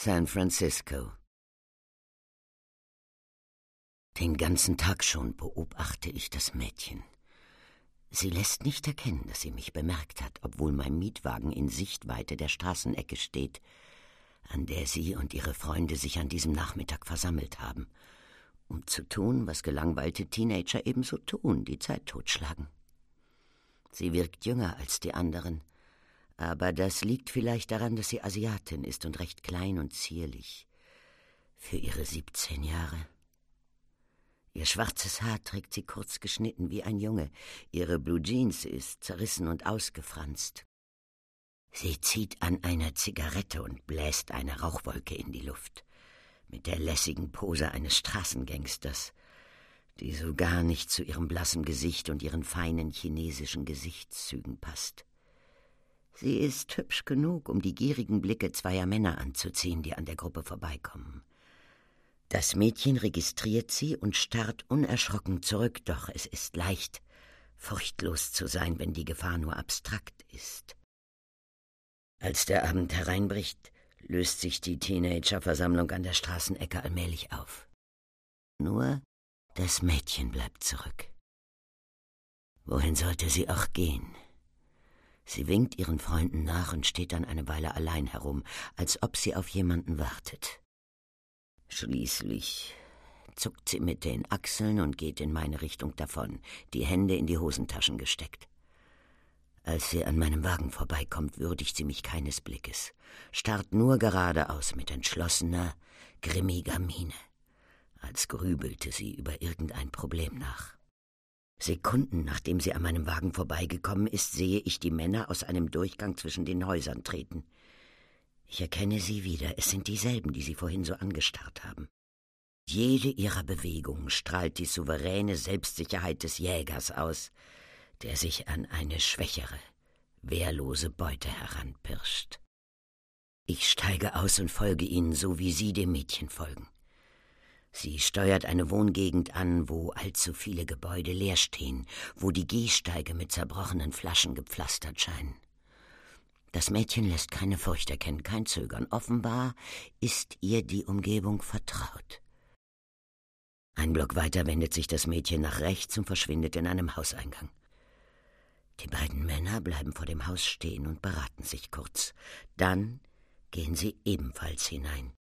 San Francisco. Den ganzen Tag schon beobachte ich das Mädchen. Sie lässt nicht erkennen, dass sie mich bemerkt hat, obwohl mein Mietwagen in Sichtweite der Straßenecke steht, an der sie und ihre Freunde sich an diesem Nachmittag versammelt haben, um zu tun, was gelangweilte Teenager ebenso tun, die Zeit totschlagen. Sie wirkt jünger als die anderen, aber das liegt vielleicht daran, dass sie Asiatin ist und recht klein und zierlich. Für ihre 17 Jahre. Ihr schwarzes Haar trägt sie kurz geschnitten wie ein Junge. Ihre Blue Jeans ist zerrissen und ausgefranst. Sie zieht an einer Zigarette und bläst eine Rauchwolke in die Luft, mit der lässigen Pose eines Straßengangsters, die so gar nicht zu ihrem blassen Gesicht und ihren feinen chinesischen Gesichtszügen passt. Sie ist hübsch genug, um die gierigen Blicke zweier Männer anzuziehen, die an der Gruppe vorbeikommen. Das Mädchen registriert sie und starrt unerschrocken zurück, doch es ist leicht, furchtlos zu sein, wenn die Gefahr nur abstrakt ist. Als der Abend hereinbricht, löst sich die Teenager-Versammlung an der Straßenecke allmählich auf. Nur das Mädchen bleibt zurück. Wohin sollte sie auch gehen? Sie winkt ihren Freunden nach und steht dann eine Weile allein herum, als ob sie auf jemanden wartet. Schließlich zuckt sie mit den Achseln und geht in meine Richtung davon, die Hände in die Hosentaschen gesteckt. Als sie an meinem Wagen vorbeikommt, würdigt sie mich keines Blickes, starrt nur geradeaus mit entschlossener, grimmiger Miene, als grübelte sie über irgendein Problem nach. Sekunden nachdem sie an meinem Wagen vorbeigekommen ist, sehe ich die Männer aus einem Durchgang zwischen den Häusern treten. Ich erkenne sie wieder, es sind dieselben, die sie vorhin so angestarrt haben. Jede ihrer Bewegungen strahlt die souveräne Selbstsicherheit des Jägers aus, der sich an eine schwächere, wehrlose Beute heranpirscht. Ich steige aus und folge ihnen, so wie sie dem Mädchen folgen. Sie steuert eine Wohngegend an, wo allzu viele Gebäude leer stehen, wo die Gehsteige mit zerbrochenen Flaschen gepflastert scheinen. Das Mädchen lässt keine Furcht erkennen, kein Zögern. Offenbar ist ihr die Umgebung vertraut. Ein Block weiter wendet sich das Mädchen nach rechts und verschwindet in einem Hauseingang. Die beiden Männer bleiben vor dem Haus stehen und beraten sich kurz. Dann gehen sie ebenfalls hinein.